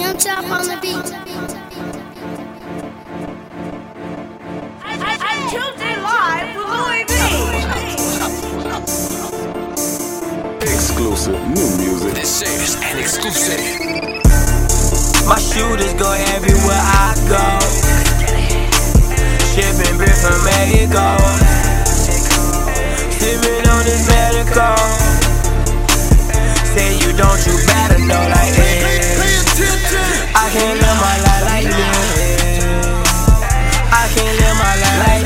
Young Chop on the beat. I'm Tuesday live with Louis V. Exclusive new music. This is an exclusive. My shooters go everywhere I go. Shipping beer from Mexico. Sipping on this medical. Say you don't, you better know like this. I can't live my life like this. I can't live my life like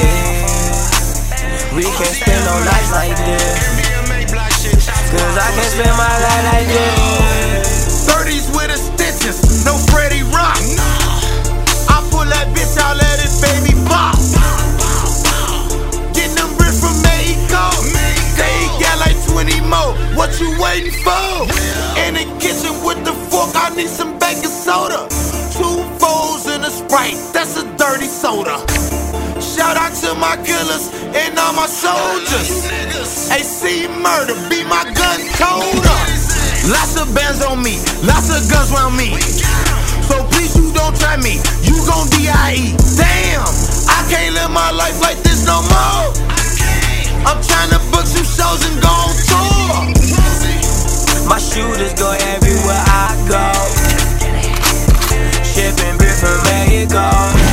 this. We can't spend no nights like this. Cause I can't spend my life like this. 30s with the stitches, no Freddie Rock. I pull that bitch out, let it baby pop. Getting them bricks from Mexico. They got like 20 more. What you waiting for? In the kitchen with the fork, I need some baking soda. 2 foes and a Sprite, that's a dirty soda. Shout out to my killers and all my soldiers. AC murder, be my gun toter. Lots of bands on me, lots of guns around me. So please you don't try me, you gon' DIE. Damn, I can't live my life like this no more. I'm tryna book some shows and go on tour. My shooters go everywhere I go. Shipping beer from Mexico.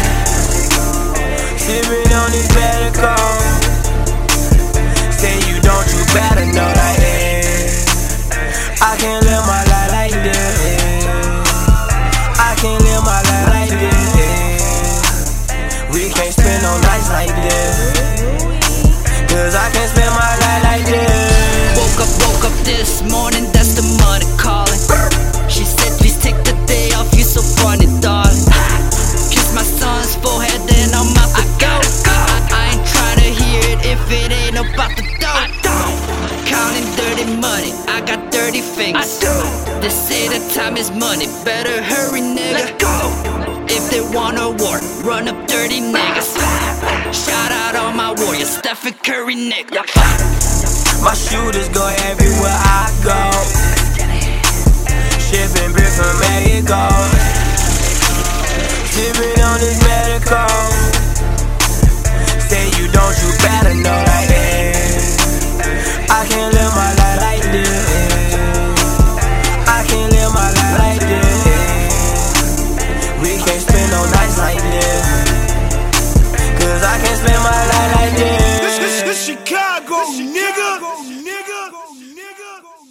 Sipping on this medical. Say you don't, you better know like this. I can't live my life like this. I can't live my life like this. We can't spend no nights like this. Cause I can't spend my life like this. Woke up this morning, that's the money calling. She said please take the day off, you so funny darling. Kiss my son's forehead, then I'm out to go. I ain't tryna hear it if it ain't about the dough. Counting dirty money, I got dirty fingers. They say the time is money, better hurry nigga. If they want a war, run up dirty niggas. Shout out all my warriors, Stephen Curry nigga. My shooters go everywhere I go.